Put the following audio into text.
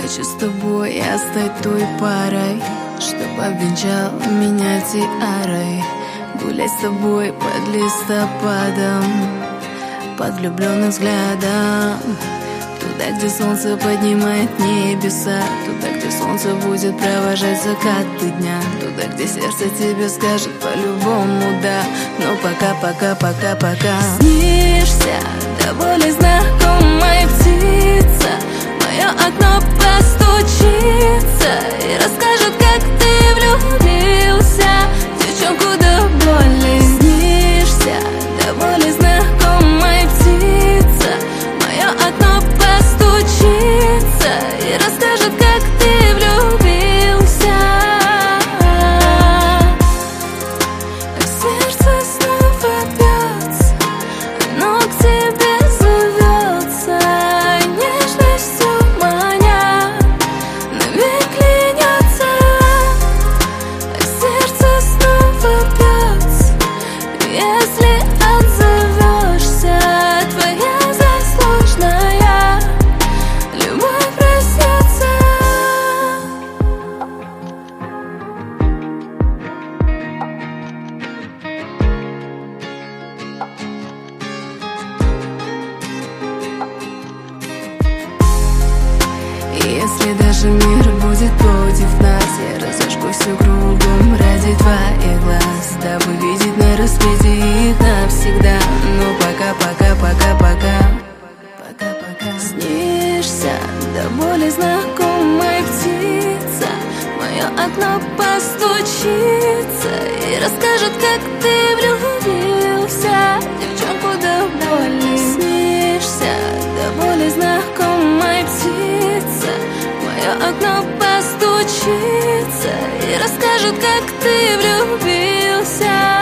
Хочу с тобой я стать той парой, чтобы обвенчал меня тиарой. Гулять с тобой под листопадом, под влюбленным взглядом. Туда, где солнце поднимает небеса, туда, где солнце будет провожать закаты дня, туда, где сердце тебе скажет по-любому да. Но пока. Снишься до боли знакомая птица, в мое окно постучится и расскажет, как ты влюбился в девчонку до боли. Снишься до боли знакомая птица, в мое окно постучится и расскажет, как ты влюбился. А сердце снова бьется, оно к тебе зовется, нежностью маня навек клянется. А сердце снова бьется, если отзовешься, твоя заслуженная любовь проснется. И если даже мир будет против нас, я разожгу все кругом ради твоих глаз, дабы видеть на рассвете их навсегда. Но пока. Снишься до боли знакомая птица, в мое окно постучится и расскажет, как ты влюбился в девчонку до боли. Снишься до боли знакомая птица, в мое окно постучится и расскажет, как ты влюбился.